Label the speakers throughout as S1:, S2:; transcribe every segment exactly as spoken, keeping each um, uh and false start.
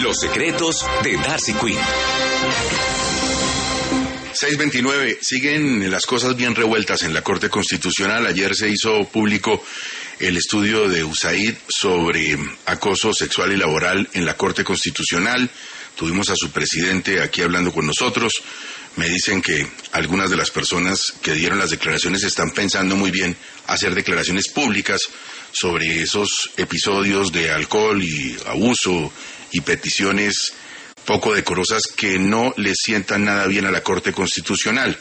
S1: Los secretos de Darcy Quinn.
S2: seis veintinueve, siguen las cosas bien revueltas en la Corte Constitucional. Ayer se hizo público el estudio de U S A I D sobre acoso sexual y laboral en la Corte Constitucional. Tuvimos a su presidente aquí hablando con nosotros. Me dicen que algunas de las personas que dieron las declaraciones están pensando muy bien hacer declaraciones públicas sobre esos episodios de alcohol y abuso y peticiones poco decorosas que no le sientan nada bien a la Corte Constitucional.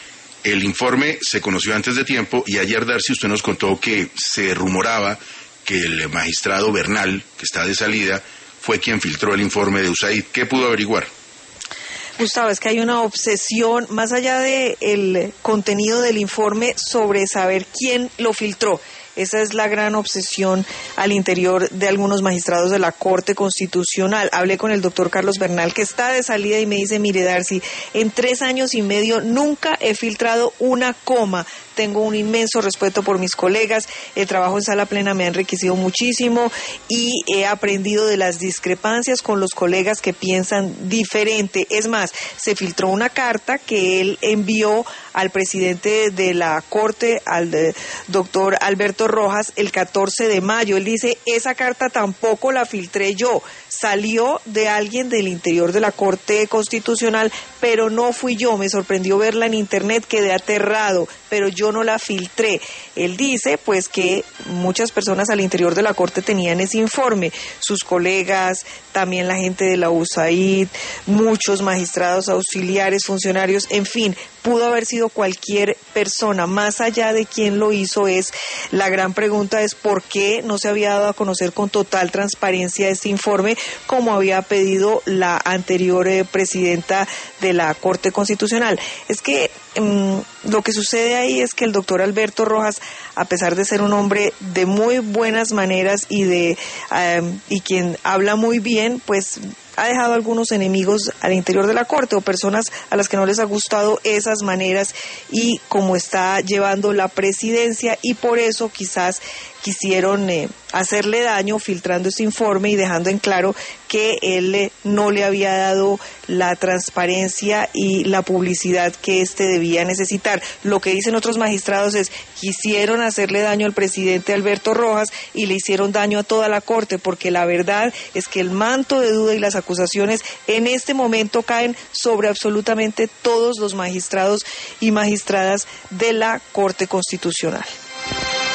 S2: El informe se conoció antes de tiempo y ayer, Darcy, usted nos contó que se rumoraba que el magistrado Bernal, que está de salida, fue quien filtró el informe de U S A I D. ¿Qué pudo averiguar?
S3: Gustavo, es que hay una obsesión, más allá del contenido del informe, sobre saber quién lo filtró. Esa es la gran obsesión al interior de algunos magistrados de la Corte Constitucional. Hablé con el doctor Carlos Bernal, que está de salida, y me dice: mire, Darcy, en tres años y medio nunca he filtrado una coma. Tengo un inmenso respeto por mis colegas, el trabajo en sala plena me ha enriquecido muchísimo y he aprendido de las discrepancias con los colegas que piensan diferente. Es más, se filtró una carta que él envió al presidente de la Corte, al de, doctor Alberto Rojas, el catorce de mayo. Él dice: esa carta tampoco la filtré yo, salió de alguien del interior de la Corte Constitucional, pero no fui yo. Me sorprendió verla en internet, quedé aterrado, pero yo no la filtré. Él dice pues que muchas personas al interior de la Corte tenían ese informe, sus colegas, también la gente de la U S A I D, muchos magistrados auxiliares, funcionarios, en fin, pudo haber sido cualquier persona. Más allá de quién lo hizo, es la gran pregunta es por qué no se había dado a conocer con total transparencia este informe, como había pedido la anterior eh, presidenta de la Corte Constitucional. Es que mmm, lo que sucede ahí es que el doctor Alberto Rojas, a pesar de ser un hombre de muy buenas maneras y de um, y quien habla muy bien, pues ha dejado algunos enemigos al interior de la Corte o personas a las que no les ha gustado esas maneras y cómo está llevando la presidencia, y por eso quizás quisieron eh, hacerle daño filtrando ese informe y dejando en claro que él eh, no le había dado la transparencia y la publicidad que éste debía necesitar. Lo que dicen otros magistrados es: quisieron hacerle daño al presidente Alberto Rojas y le hicieron daño a toda la Corte, porque la verdad es que el manto de duda y las acusaciones en este momento caen sobre absolutamente todos los magistrados y magistradas de la Corte Constitucional.